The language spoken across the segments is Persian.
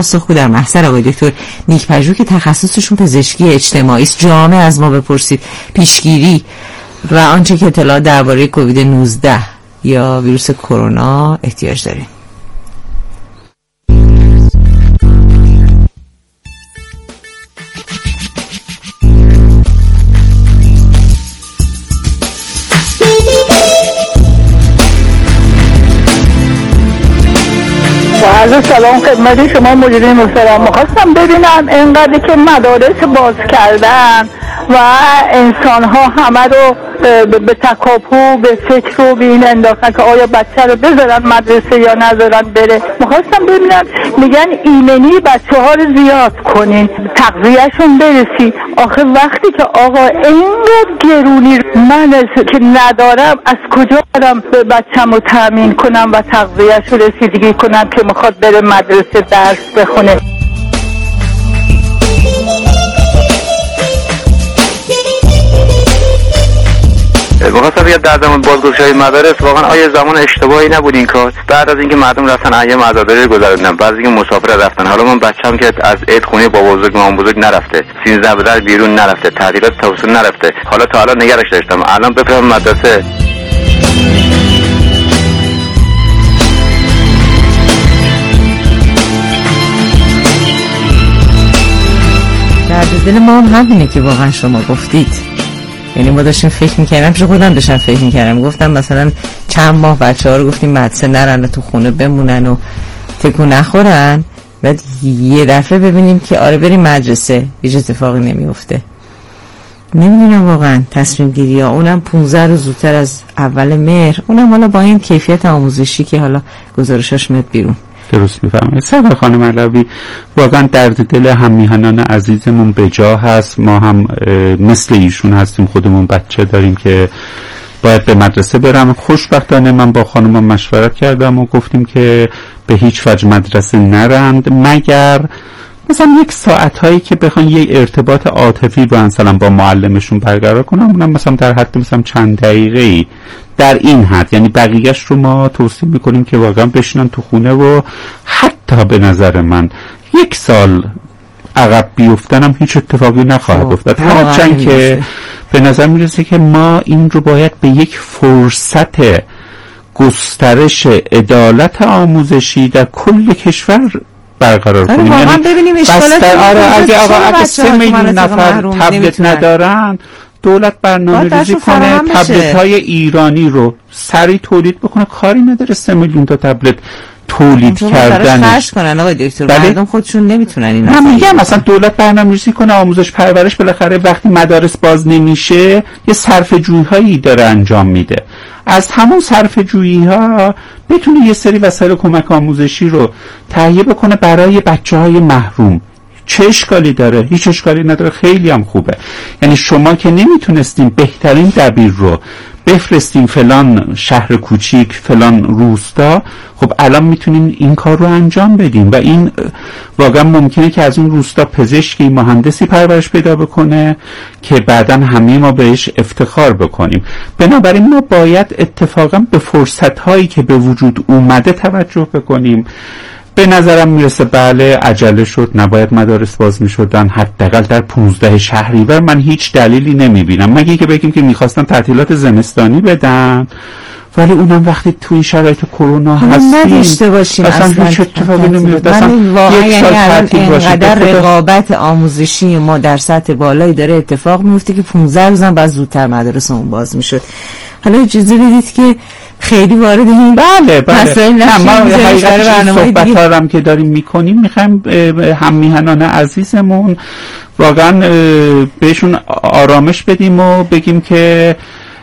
پاسخگو در محضر آقای دکتر نیک‌پژوه که تخصصشون پزشکی اجتماعی است. جامع از ما بپرسید پیشگیری و آنچه که اطلاعات درباره کووید 19 یا ویروس کرونا احتیاج داریم. عرض سلام خدمت شما مجری محترم. می‌خواستم ببینم اینقدر که مدارس باز کردن و انسان ها همه رو به تکاپو به فکر و به این انداختن که آیا بچه رو بذارن مدرسه یا نذارن بره. می‌خواستم ببینم میگن ایمنی بچه ها رو زیاد کنین، تغذیه‌شون برسی. آخه وقتی که آقا اینقدر گرونی من که ندارم از کجا برم به بچه‌مو تامین کنم و تغذیه‌ش رو رسیدگی کنم که میخواد بره مدرسه درس بخونه. بخواستم بگم در زمان بازگشایی مدارس واقعا آیا زمان اشتباهی نبود این کار؟ بعد از اینکه مردم رفتن ایام عزاداری گذروندن، بعد از اینکه مسافر رفتن، حالا من بچه‌م که از عید خونه بابا بزرگ مامان بزرگ نرفته، 13 بدر بیرون نرفته، تعطیلات تابستون نرفته، حالا تا الان نگرش داشتم، الان بفرستم مدرسه. درد دل ما هم همینه که واقعا شما گفتید. یعنی ما داشتیم فکر می‌کردم، پیش خودم داشتم فکر می‌کردم، گفتم مثلا چند ماه بچه‌ها رو گفتیم مدرسه نرن، تو خونه بمونن و تکون نخورن، بعد یه دفعه ببینیم که آره بریم مدرسه، هیچ اتفاقی نمیفته. نمیدونم واقعا تصمیم گیری ها، اونم 15 روز زودتر از اول مهر، اونم حالا با این کیفیت آموزشی که حالا گزارشاش میاد بیرون. درست میفهمید سرکار خانم علوی، واقعا درد دل هم میهنان عزیزمون به جا هست. ما هم مثل ایشون هستیم، خودمون بچه داریم که باید به مدرسه برم. خوشبختانه من با خانمم مشورت کردم و گفتیم که به هیچ وجه مدرسه نرند مگر مثلا یک ساعت هایی که بخوان یک ارتباط عاطفی رو مثلا با معلمشون برقرار کنن، اونم مثلا در حد مثلا چند دقیقه‌ای در این حد. یعنی بقیه‌اش رو ما توصیه میکنیم که واقعا بشینن تو خونه و حتی به نظر من 1 سال عقب بیفتنم هیچ اتفاقی نخواهد افتاد. هرچند که به نظر میرسه که ما این رو باید به یک فرصت گسترش عدالت آموزشی در کل کشور برقرار کنیم. یعنی ببینیم اشکالات اگه 3 میلیون نفر تبلت ندارن، دولت برنامه‌ریزی کنه تبلت‌های ایرانی رو سریع تولید بکنه. کاری نداره 3 میلیون تا تبلت تولید کردن خرج کنن آقای دکتر. مردم خودشون نمیتونن اینا. من میگم مثلا دولت برنامه‌ریزی کنه، آموزش پرورش بالاخره وقتی مدارس باز نمیشه یه صرفه‌جویی‌هایی داره انجام میده، از همون صرفه‌جویی‌ها بتونه یه سری وسایل کمک آموزشی رو تهیه بکنه برای بچه‌های محروم. چه اشکالی داره؟ هیچ اشکالی نداره، خیلی هم خوبه. یعنی شما که نمیتونستیم بهترین دبیر رو بفرستیم فلان شهر کوچیک فلان روستا، خب الان میتونیم این کار رو انجام بدیم و این واقعا ممکنه که از اون روستا پزشکی مهندسی پرورش پیدا بکنه که بعداً همه ما بهش افتخار بکنیم. بنابراین ما باید اتفاقا به فرصت‌هایی که به وجود اومده توجه بکنیم. به نظرم میرسه بله عجله شد، نباید مدارس باز میشدن، حداقل در 15 شهریور من هیچ دلیلی نمیبینم، مگه که بگیم که میخواستن تعطیلات زمستانی بدن، ولی اونم وقتی توی شرایط کرونا هستیم نداشته باشیم اصلا هیچ اتفاقی نمیفته. یک سال تعطیل باشه، اینقدر رقابت آموزشی ما در سطح بالایی داره اتفاق میفته که 15 روزم بعد زودتر مدرسمون باز میشد. حالا اجازه بدید که خیلی وارد این مسائل نشیم. ما حقیقتاً صحبت‌ها هم که داریم میکنیم میخوایم هم میهنان عزیزمون واقعا بهشون آرامش بدیم و بگیم که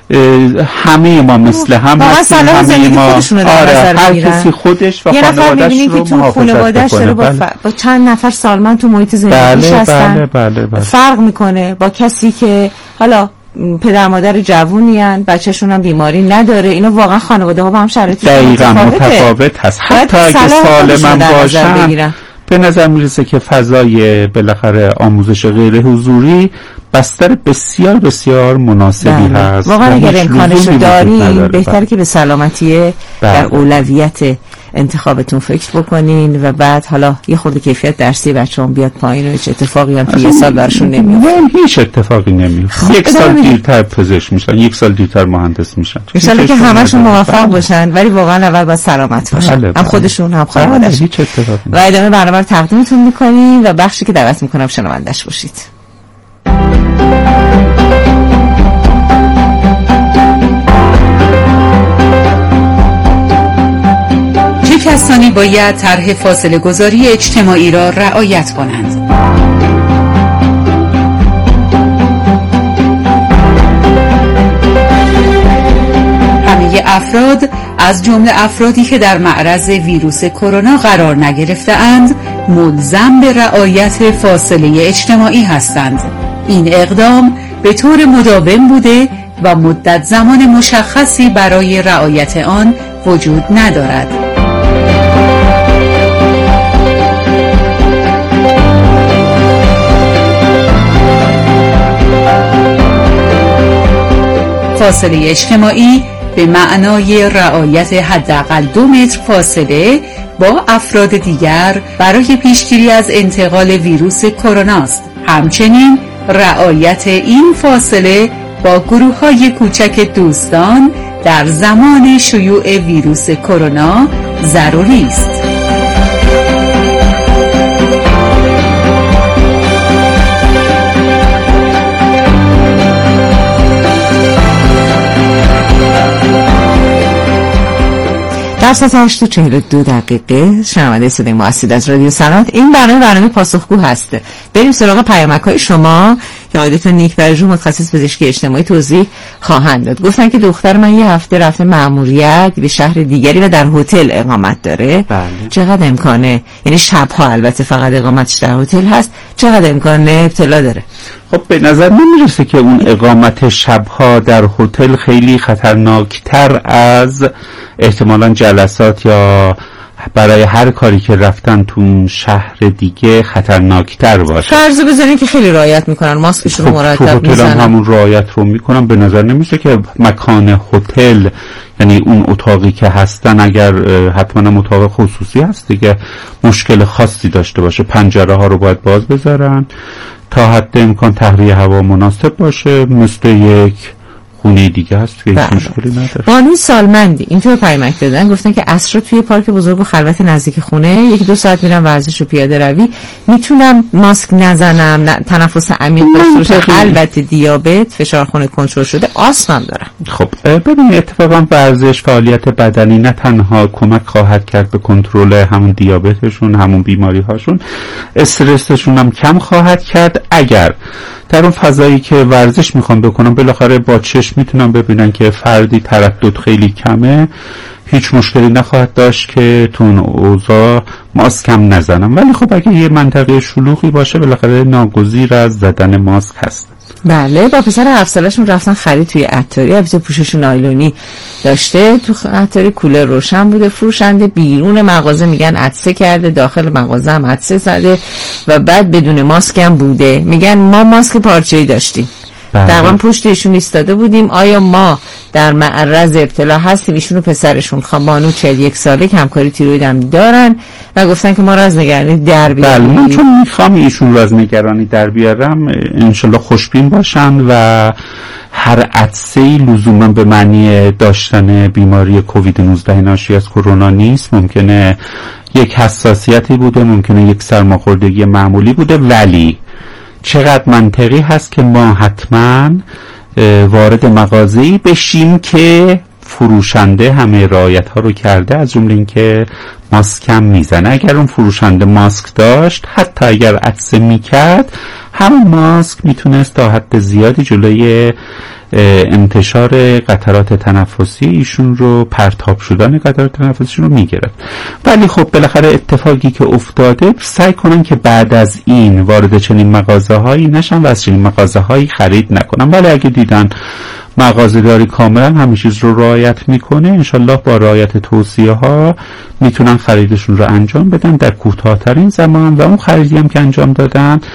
همه ما مثل هم هستیم، همه ما هر کسی خودش و خانواده‌اش رو محافظت کنه. با چند نفر سالمند تو محیط زندگیش هستن. بله. فرق میکنه با کسی که حالا پدر مادر جوونیان، بچه‌شون هم بیماری نداره. اینا واقعا خانواده ها با هم شرایطش متفاوت هست. حتی اگه سالم باشن به نظر میرسه که فضای بالاخره آموزش غیر حضوری بستر بسیار بسیار مناسبی هست. واقعا اگر امکانش داریم بهتره که به سلامتی در اولویت انتخابتون فکر بکنین و بعد حالا یه خورده کیفیت درسی بچه‌ها بیاد پایین و چه اتفاقی هم توی یه سال براشون نمیفته. هیچ اتفاقی نمیفته. یک سال دیرتر پزشک میشن، یک سال دیرتر مهندس میشن. ان شاءالله که همشون موفق باشن، ولی واقعا اول باید سلامت باشن. هم خودشون هم خانواده‌شون. هیچ اتفاقی. و ادامه برنامه رو تقدیمتون می‌کنیم و بخشی که دعوت می‌کنم شنونده‌اش باشید. چه کسانی باید طرح فاصله گذاری اجتماعی را رعایت کنند؟ همه افراد از جمله افرادی که در معرض ویروس کرونا قرار نگرفته‌اند ملزم به رعایت فاصله اجتماعی هستند. این اقدام به طور مداوم بوده و مدت زمان مشخصی برای رعایت آن وجود ندارد. فاصله اجتماعی به معنای رعایت حداقل 2 متر فاصله با افراد دیگر برای پیشگیری از انتقال ویروس کرونا است. همچنین رعایت این فاصله با گروه‌های کوچک دوستان در زمان شیوع ویروس کرونا ضروری است. در ساعت 8:42 شنونده صدای ما هستید از رادیو صنعت. این برنامه پاسخگو هسته. بریم سراغ پیامک‌های شما که آقای نیک برجو متخصص پزشکی اجتماعی توضیح خواهند داد. گفتن که دختر من یه هفته رفته مأموریت به شهر دیگری و در هتل اقامت داره. بله. چقدر امکانه، یعنی شب‌ها البته فقط اقامتش در هتل هست، چقدر امکانه ابتلا داره؟ خب به نظر نمیرسه که اون اقامت شبها در هتل خیلی خطرناکتر از احتمالاً جلسات یا برای هر کاری که رفتن تو شهر دیگه خطرناکتر باشه. فرض بزنید که خیلی رعایت میکنن، ماسکشون رو مرتب میزنن، تو همون رعایت رو میکنن. به نظر نمیشه که مکان هتل، یعنی اون اتاقی که هستن، اگر حتما اتاق خصوصی هست دیگه، مشکل خاصی داشته باشه. پنجره ها رو باید باز بذارن تا حد امکان تهویه هوا مناسب باشه، مثل یک خونه دیگه هست که هیچ مشکلی نداره. بانوی سالمندی اینطور پیامک دادن، گفتن که عصر توی پارک بزرگ و خلوت نزدیک خونه 1-2 ساعت میرم ورزش و پیاده روی، میتونم ماسک نزنم، تنفس عمیق بکشم، البته دیابت، فشار خون کنترل شده، آسمم دارم. خب ببین، اتفاقا ورزش، فعالیت بدنی نه تنها کمک خواهد کرد به کنترل همون دیابتشون، همون بیماری هاشون، استرسشون هم کم خواهد کرد. اگر در اون فضایی که ورزش میخوام بکنم بالاخره با چشم میتونم ببینن که فردی تردد خیلی کمه، هیچ مشکلی نخواهد داشت که تو اون اوضاع ماسک هم نزنم. ولی خب اگه یه منطقه شلوغی باشه بالاخره ناگزیر از زدن ماسک هست. بله، با پسر 7 سالشون رفتن خرید توی عطاری، البته پوشش نایلونی داشته، تو عطاری کولر روشن بوده، فروشنده بیرون مغازه میگن عطسه کرده، داخل مغازه هم عطسه زده و بعد بدون ماسک هم بوده. میگن ما ماسک پارچه‌ای داشتیم، تقریبا پشت ایشون ایستاده بودیم، آیا ما در معرض ابتلا هستیم؟ ایشون و پسرشون خانم 41 ساله همکاری تیروید هم دارن و گفتن که ما را از نگرانی در بیاریم. بله، من چون میخوام ایشون رو از نگرانی در بیارم، انشالله خوشبین باشن و هر عطسه‌ای لزوما به معنی داشتن بیماری کووید 19 ناشی از کرونا نیست. ممکنه یک حساسیتی بوده، ممکنه یک سرماخوردگی معمولی بوده، ولی چقدر منطقی هست که ما حتما وارد مغازه‌ای بشیم که فروشنده همه رعایت ها رو کرده، از جمله اینکه ماسک هم میزنه. اگر اون فروشنده ماسک داشت، حتی اگر عطسه میکرد، همون ماسک میتونست تا حد زیادی جلوی انتشار قطرات تنفسی ایشون رو، پرتاب شدن قطرات تنفسیشون رو میگرفت. ولی خب بالاخره اتفاقی که افتاده، سعی کنن که بعد از این وارد چنین مغازه هایی نشن و از چنین مغازه هایی خرید نکنن. ولی اگه دیدن مغازه‌داری کاملا همه چیز رو رعایت میکنه، انشالله با رعایت توصیه ها میتونن خریدشون رو انجام بدن در کوتاه‌ترین زمان و اون خریدی هم که انجام دادن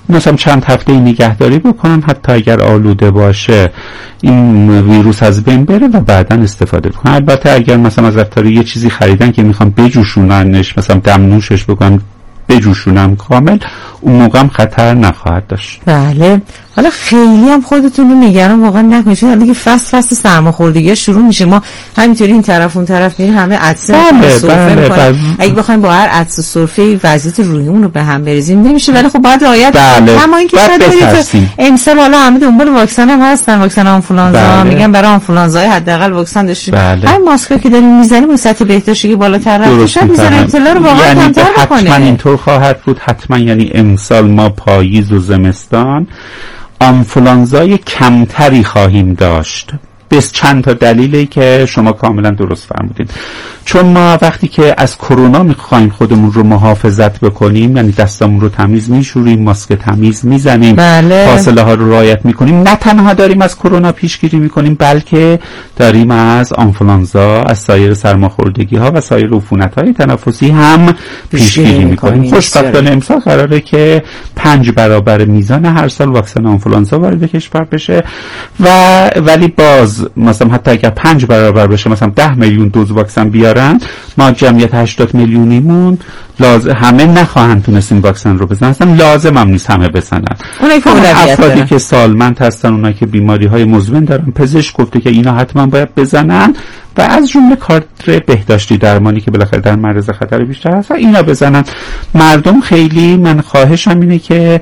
مثلا چند هفته نگهداری بکنن، حتی اگر آلوده باشه این ویروس از بین بره و بعداً استفاده بکنن. البته اگر مثلا از رفتاری یه چیزی خریدن که میخوام بجوشوننش، مثلا دمنوشش بکنن بجوشونم کامل، اون موقع هم خطر نخواهد داشت. بله. حالا خیلی هم خودتون رو نگران واقعا نکنید، چون دیگه فصل سرماخوردگی شروع میشه. ما همینطوری این طرف اون طرف میریم، همه عطسه سرفه میکنیم. اگه بخوایم با هر عطسه سرفه وضعیت روحیمون رو به هم بریزیم نمیشه، ولی خب باید رعایت کنیم. اما اینکه شاید امسال حالا همه دنبال واکسن هم هستن، واکسن آنفولانزا میگن برای آنفولانزا حداقل واکسن داشتیم. همین ماسکی که داریم میزنیم اون سطح بهداشتی بالاتر رفته، شاید میذاره اطلاع رو واقعا کمتر بکنه. حتما اینطور خواهد بود، حتما. یعنی امسال ما پاییز و زمستان آنفولانزای کمتری خواهیم داشت، بس چند تا دلیلی که شما کاملا درست فرمودید. چون ما وقتی که از کرونا میخوایم خودمون رو محافظت بکنیم، یعنی دستمون رو تمیز میشوریم، ماسک تمیز میزنیم، فاصله ها رو رعایت میکنیم، نه تنها داریم از کرونا پیشگیری میکنیم، بلکه داریم از آنفولانزا، از سایر سرماخوردگی ها و سایر عفونت های تنفسی هم پیشگیری میکنیم. خوشبختانه امسال قراره که 5 برابر میزان هر سال واکسن آنفولانزا وارد کشور بشه ولی باز مثلا حتی اگر 5 برابر بشه، مثلا 10 میلیون دوز واکسن بیارن، ما جمعیت 80 میلیونیمون همه نخواهند تونست این واکسن رو بزنن. اصلا لازم هم نیست همه بزنن. افرادی که سالمند هستن، اونایی که بیماری های مزمن دارن، پزشک گفته که اینا حتما باید بزنن و از جمله کادر بهداشتی درمانی که بالاخره در معرض خطر بیشتر هستن اینا بزنن. مردم خیلی، من خواهشم اینه که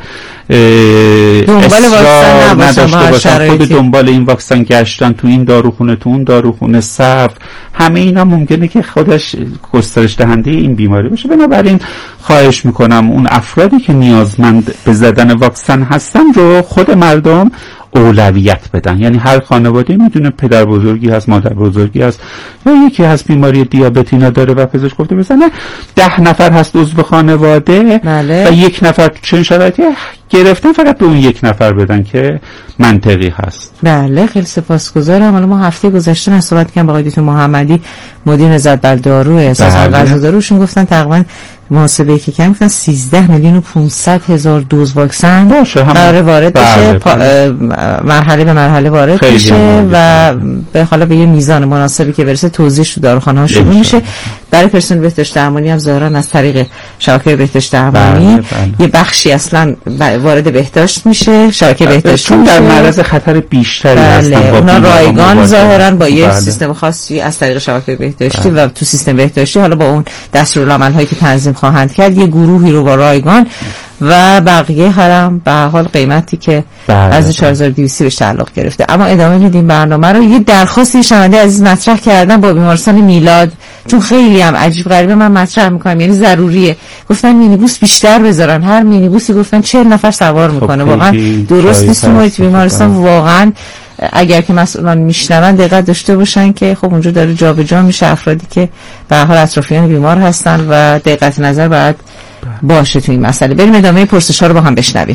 دنبال واکسن نداشته باشن، خود دنبال این واکسن گشتن، تو این داروخونه تو اون داروخونه صف، همه اینا ممکنه که خودش گسترش دهنده این بیماری باشه. بنابراین خواهش میکنم اون افرادی که نیازمند به زدن واکسن هستن رو خود مردم اولویت بدن. یعنی هر خانواده میدونه پدر بزرگی هست، مادر بزرگی هست یا یکی هست بیماری دیابت اینا داره و پزشک گفته بزنه، 10 نفر هست عضو خانواده و 1 نفر تو چنین شرایطی گرفتن، فقط به اون 1 نفر بدن که منطقی هست. بله، خیلی سپاسگزارم. حالا ما هفته گذشته صحبت کردیم با آقای دکتر محمدی، مدیر نظارت بر دارو اساسا غذاداروشون، گفتن تقریبا محاسبه که کردن گفتن 13 میلیون و 500 هزار دوز واکسن قراره وارد بشه، مرحله به مرحله وارد بشه و به حالا به یه میزان مناسبی که برسه توزیعش تو داروخانه‌ها شروع میشه. برای پرسنل بهداشت درمانی هم ظاهرا از طریق شبکه بهداشت درمانی یه بخشی اصلا وارد بهداشت میشه، شبکه بهداشت چون در معرض خطر بیشتری هستن. اونا رایگان ظاهرا با یه سیستم خاصی از طریق شبکه بهداشتی و تو سیستم بهداشتی حالا با اون دستورالعمل‌هایی که تنظیم خواهند کرد یه گروهی رو با رایگان و بقیه هم به حال قیمتی که از 4200 بهش تعلق گرفته. اما ادامه میدیم برنامه رو. یه درخواستی شنونده عزیز مطرح کردن با بیمارستان میلاد، چون خیلی هم عجیب غریبه من مطرح میکنم، یعنی ضروریه. گفتن مینیبوس بیشتر بذارن، هر مینیبوسی گفتن 40 نفر سوار میکنه. واقعا درست نیست. محیط بیمارستان واقعا اگر که مسئولان میشنون دقت داشته باشن که خب اونجا داره جابجا میشه افرادی که به هر حال اطرافیان بیمار هستن و دقت نظر باید باشه تو این مسئله. بریم ادامه پرسش‌ها رو با هم بشنویم.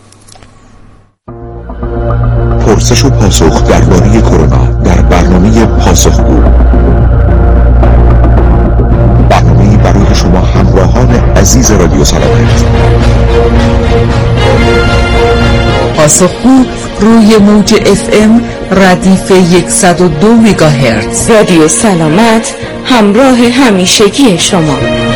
پرسش و پاسخ درباره کرونا در برنامه پاسخگو، برنامه‌ای برای شما همراهان عزیز رادیو سلامت. پاسخگو روی موج FM ردیف 102 مگاهرتز. رادیو سلامت، همراه همیشگی شما.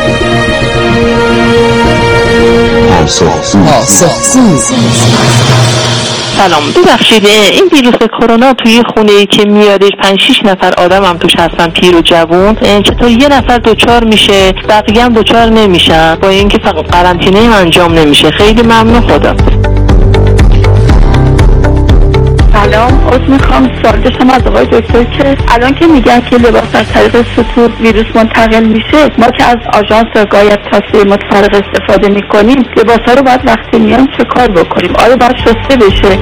پاسخگو. سلام، ببخشید این ویروس کرونا توی خونه‌ای که میادش 5-6 نفر آدم هم توش هستن، پیر و جوون، چطور یه نفر دچار میشه بقیه هم دچار نمیشن با اینکه فقط قرنطینه انجام نمیشه؟ خیلی ممنون. خدا. سلام، عذر میخوام سوال داشتم از آقای دکتر که الان که میگن که لباس از طریق سطور ویروس منتقل میشه، ما که از آژانس گاید تاسه متفرق استفاده میکنیم، لباسا رو باید وقتی میان چه کار بکنیم؟ آیا باید شسته بشه؟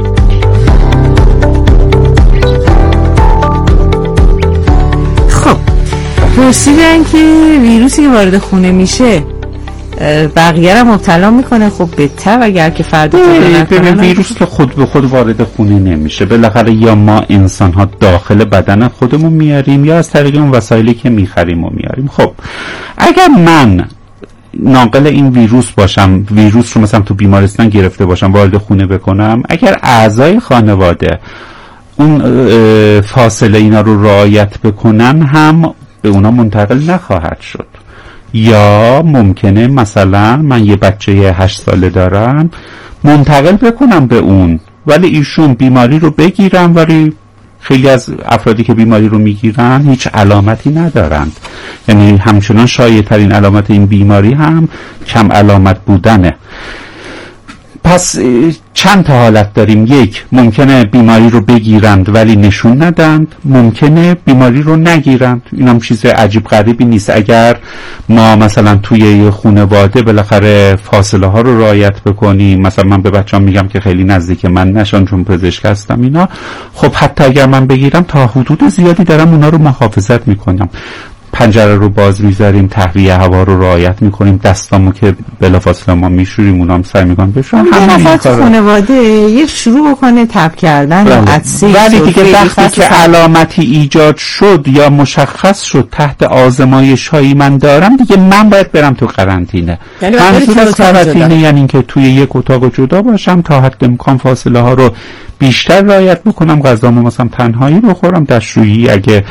خب پرسیدن که ویروسی که وارد خونه میشه بقیه را مبتلا میکنه. خب بهتر اگر که فرد ببین ویروس که خود به خود وارد خونه نمیشه، بالاخره یا ما انسان ها داخل بدن خودمون میاریم یا از طریق اون وسایلی که میخریم و میاریم. خب اگر من ناقل این ویروس باشم، ویروس رو مثلا تو بیمارستان گرفته باشم وارد خونه بکنم، اگر اعضای خانواده اون فاصله اینا رو رعایت بکنن هم به اونا منتقل نخواهد شد. یا ممکنه مثلا من یه بچه 8 ساله دارم منتقل بکنم به اون، ولی ایشون بیماری رو بگیرن، ولی خیلی از افرادی که بیماری رو میگیرن هیچ علامتی ندارند. یعنی همچنان شایع ترین علامت این بیماری هم کم علامت بودنه. پس چند تا حالت داریم. یک، ممکنه بیماری رو بگیرند ولی نشون ندند، ممکنه بیماری رو نگیرند. این هم چیز عجیب غریبی نیست. اگر ما مثلا توی یه خانواده بالاخره فاصله ها رو رعایت بکنیم، مثلا من به بچه‌ام میگم که خیلی نزدیک من نشن چون پزشک هستم اینا، خب حتی اگر من بگیرم تا حدود زیادی دارم اونا رو محافظت میکنم. پنجره رو باز میذاریم، تهویه هوا رو رعایت میکنیم، دستامو که بلافاصله ما میشوریم اونام سعی میکنن بشورن. همین خانواده یه شروع بکنه تب کردن و عطسه، ولی دیگه وقتی که علامتی ایجاد شد یا مشخص شد تحت آزمایش هایی من دارم، دیگه من باید برم تو قرنطینه. منظور از قرنطینه یعنی اینکه توی یک اتاق جدا باشم، تا حد امکان فاصله ها رو بیشتر رعایت بکنم، غذامو مثلا تنهایی بخورم، دستشویی اگه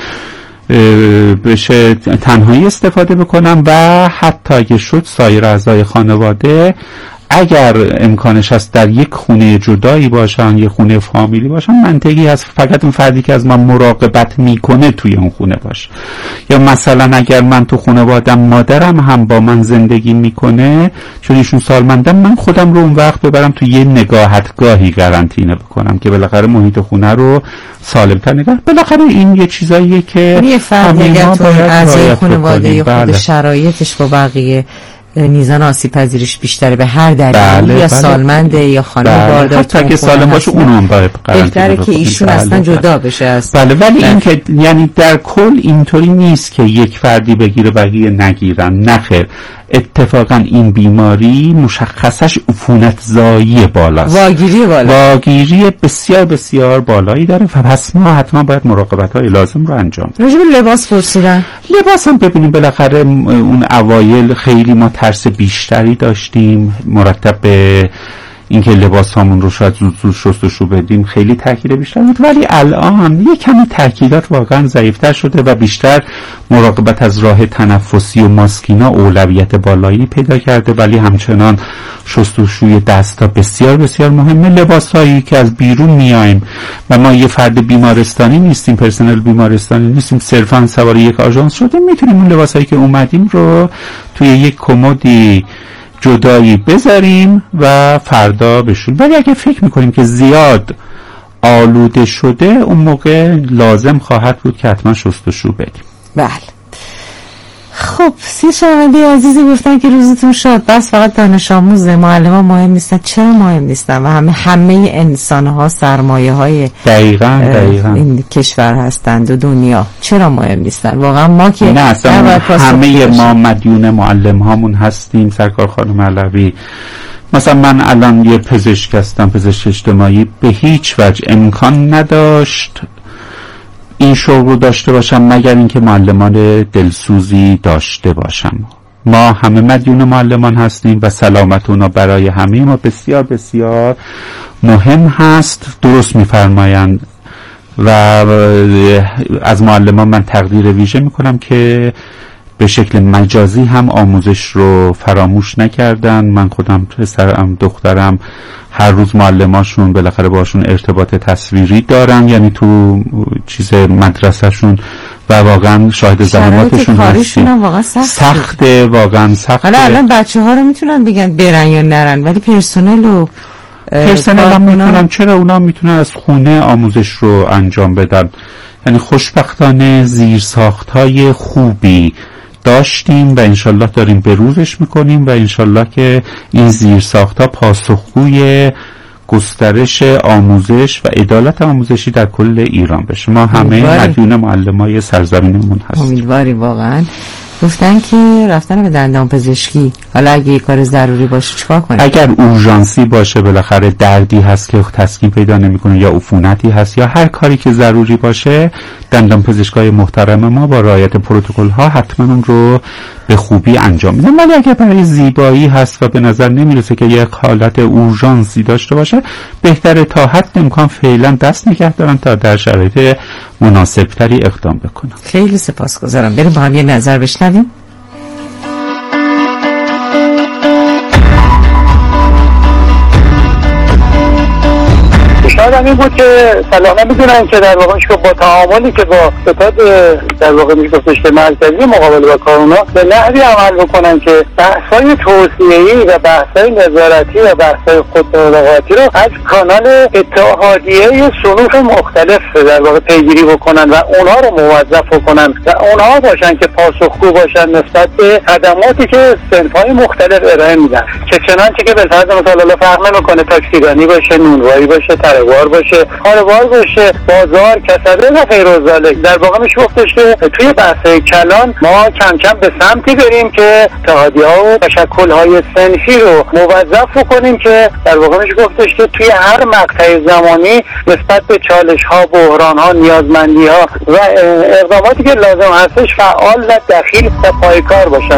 بشه تنهایی استفاده بکنم، و حتی اگه شد سایر اعضای خانواده اگر امکانش هست در یک خونه جدایی باشن، یک خونه فامیلی باشن، منطقی هست فقط اون فردی که از من مراقبت میکنه توی اون خونه باشه. یا مثلا اگر من تو خانوادم مادرم هم با من زندگی میکنه، چون ایشون سالمندم، من خودم رو اون وقت ببرم توی یه نگاهتگاهی قرنطینه بکنم که بالاخره محیط خونه رو سالم‌تر نگه. بالاخره این یه چیزاییه که یه فرد اگر تو اعضای خانواده یا خود شرایطش با بقیه میزان آسیب پذیرش بیشتره به هر دلیلی، یا سالمنده یا خانم باردار، حتی که سالم باشه اونم باید بهتره که ایشون اصلا جدا بشه اصلا. بله، ولی این که یعنی در کل اینطوری نیست که یک فردی بگیره بقیه نگیرن، نخیر. اتفاقا این بیماری مشخصش عفونت زایی بالاست، واگیری بسیار بسیار بالایی داره، و پس ما حتما باید مراقبت‌های لازم رو انجام بدیم. راجع به لباس پرسیدن. لباس هم ببینیم بالاخره اون اوایل خیلی ما ترس بیشتری داشتیم، مرتب به اینکه لباسامون رو شاید زود شستشو بدیم خیلی تاکید بیشتر بود، ولی الان یه کمی تاکیدات واقعا ضعیفتر شده و بیشتر مراقبت از راه تنفسی و ماسکینا اولویت بالایی پیدا کرده، ولی همچنان شستشوی دستا بسیار بسیار مهمه. لباسایی که از بیرون میایم و ما یه فرد بیمارستانی نیستیم، پرسنل بیمارستانی نیستیم، صرفا سوار یک آژانس شدیم، میتونیم اون لباسایی که اومدیم رو توی یک کمدی جدایی بذاریم و فردا بشون. ولی اگه فکر میکنیم که زیاد آلوده شده، اون موقع لازم خواهد بود که حتما شستشو بدیم. بله. خب شنونده عزیزی گفتن که روزتون شاد، بس فقط دانش آموز معلمان مهم نیستن. چرا مهم نیستن؟ و همه انسان ها سرمایه های دقیقاً این کشور هستند و دنیا. چرا مهم نیستن؟ واقعا ما که نه اصلا همه ما مدیون معلم هامون هستیم. سرکار خانم علوی، مثلا من الان یه پزشک هستم، پزشک اجتماعی، به هیچ وجه امکان نداشت این شغل رو داشته باشم مگر اینکه معلمان دلسوزی داشته باشم. ما همه مدیون معلمان هستیم و سلامت اونا برای همه ما بسیار بسیار مهم هست. درست میفرمایند و از معلمان من تقدیر ویژه میکنم که به شکل مجازی هم آموزش رو فراموش نکردن. من خودم پسرم دخترم هر روز معلماشون بالاخره باشون ارتباط تصویری دارن، یعنی تو چیز مدرسهشون، و واقعا شاهد زحماتشون هستیم. سخته، واقعا سخته. حالا الان بچه‌ها رو میتونن بگن برن یا نرن، ولی پرسنل هم میتونن. چرا؟ اونا میتونن از خونه آموزش رو انجام بدن. یعنی خوشبختانه زیرساخت‌های خوبی داشتیم و انشالله داریم بروزش میکنیم و انشالله که این زیرساخت‌ها پاسخگوی گسترش آموزش و عدالت آموزشی در کل ایران بشه. ما همه مدیون معلمای سرزمینمون هستیم. امیدواریم واقعا. گفتن که رفتن به دندان پزشکی، حالا اگه یه کار ضروری باشه چیکار کنیم؟ اگر اورژانسی باشه، بالاخره دردی هست که تسکین پیدا نمیکنه یا عفونتی هست یا هر کاری که ضروری باشه، دندان پزشکای محترم ما با رعایت پروتکل ها حتما اون رو به خوبی انجام میدن. ولی اگر برای زیبایی هست و به نظر نمیرسه که یک حالت اورژانسی داشته باشه، بهتره تا حد امکان فعلا دست نگه دارن تا در شرایط مناسبتری اقدام بکنن. خیلی سپاسگزارم. بریم با هم یه نظر بشنویم. شاید این بود که سلامه میدونن که در واقع با تعاملی که با ستاد در واقع میگفتش مرکزی مقابله با کرونا به نحوی عمل بکنن که بحث‌های توسعه‌ای و بحث‌های نظارتی و بحث‌های خودمراقبتی رو از کانال اتحادیه صنوف مختلف در واقع پیگیری بکنن و اونها رو موظف بکنن و اونها باشن که پاسخگو باشن نسبت به خدماتی که صنف‌های مختلف ارائه میدن، که چنانچه که به فرض مثال فهمه میکنه تاکسیرانی باشه، نونوایی باشه، تره‌وار باشه، کاروبار باشه، بازار، کسبه و غیر از ذالک. در واقع میشه گفتش که توی بحث کلان ما کم کم به سمتی بریم که اتحادیه‌ها و تشکل‌های صنفی رو موظف کنیم که در واقع میشه گفتش که توی هر مقطع زمانی نسبت به چالش‌ها، بحران‌ها، نیازمندی‌ها و اقداماتی که لازم هستش فعال و دخیل و پایکار باشن.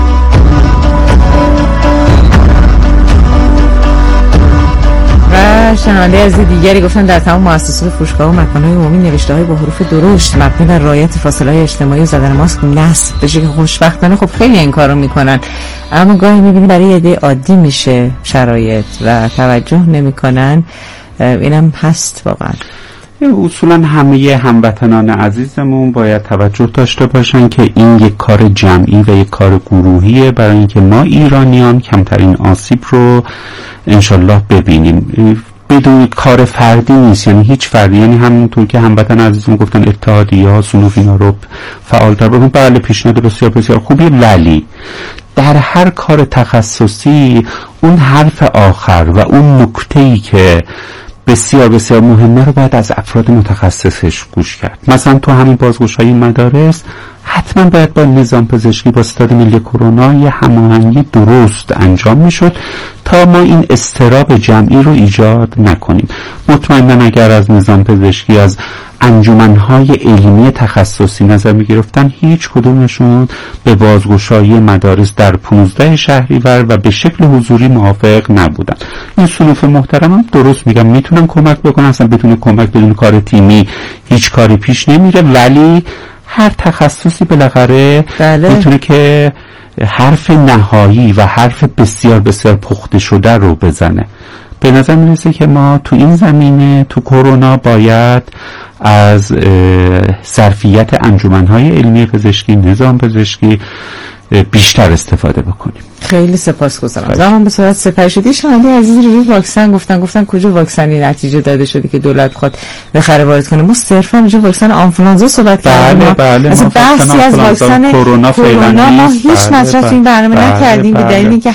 و شنونده از دیگری گفتن در تمام مؤسسات فروشگاه و مکان‌های عمومی نوشته‌های با حروف درشت مبنی بر رعایت فاصله اجتماعی و زدن ماسک نصب بشه که خوشبختانه خب خیلی این کارو میکنن، اما گاهی میبینی برای عده عادی میشه شرایط و توجه نمیکنن. اینم هست واقعا. اصولا همه هموطنان عزیزمون باید توجه داشته باشن که این یک کار جمعی و یک کار گروهیه برای اینکه ما ایرانیان کمترین آسیب رو انشالله ببینیم. بدون کار فردی نیست، یعنی هیچ فردی، یعنی همونطور که هموطن عزیزمون گفتن اتحادیه‌ها صنوف اینا رو فعال‌تر بکنن. بله پیشنهاد بسیار بسیار خوبیه، ولی در هر کار تخصصی اون حرف آخر و اون نکته‌ای که بسیار بسیار مهمه رو باید از افراد متخصصش گوش کرد. مثلا تو همین بازگشایی مدارس حتما باید با نظام پزشکی با ستاد ملی کرونا یه هماهنگی درست انجام میشد تا ما این اضطراب جمعی رو ایجاد نکنیم. مطمئنا اگر از نظام پزشکی، از انجمنهای علمی تخصصی نظر میگرفتن، هیچ کدومشون به بازگشایی مدارس در 15 شهریور و به شکل حضوری موافق نبودن. این صنوف محترمم درست میگم میتونن کمک بکنن، اصلا بدون کمک، بدون کار تیمی هیچ کاری پیش نمیره، ولی هر تخصصی بالاخره میتونه که حرف نهایی و حرف بسیار بسیار پخته شده رو بزنه. به نظر میرسه که ما تو این زمینه تو کرونا باید از ظرفیت انجمنهای علمی پزشکی، نظام پزشکی بیشتر استفاده بکنیم. خیلی سپاسگزارم. زمان به صورت سپری شدی. شنونده عزیز روی واکسن گفتن کجا واکسنی نتیجه داده شده که دولت خود بخره وارد کنه. ما صرفا اینجا واکسن آنفولانزا صحبت کردیم. بله مثلا بحثی از واکسن کرونا ما هیچ مطرح این برنامه نکردیم به دلیلی که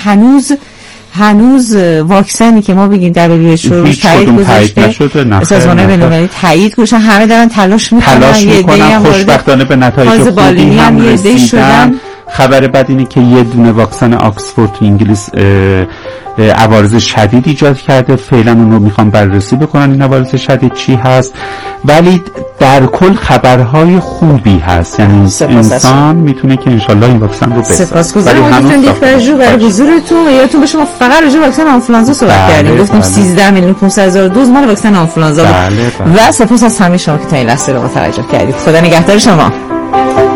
هنوز واکسنی که ما بگیم WHO روش تایید گذاشته، سازمان بین‌المللی تایید گذاشته، همه دارن تلاش میکنن. خوشبختانه به نتایج خوبی هم رسیدن. خبر بعد اینه که یه دونه واکسن آکسفورد تو انگلیس عوارض شدید ایجاد کرده. فعلا اون رو میخوام بررسی بکنن این عوارض شدید چی هست، ولی در کل خبرهای خوبی هست. یعنی انسان میتونه که انشالله این واکسن رو بزنه. سپاسگزارم. ما دیگه فرجو برای حضورتون. یادتون باشه ما فقط راجع به واکسن آنفولانزا صحبت کردیم. گفتیم 13,500,000 دوز مال واکسن آنفولانزا بود. و سپاس از همه شما که تا این لحظه به ما توجه کردید. خدا نگهدار شما.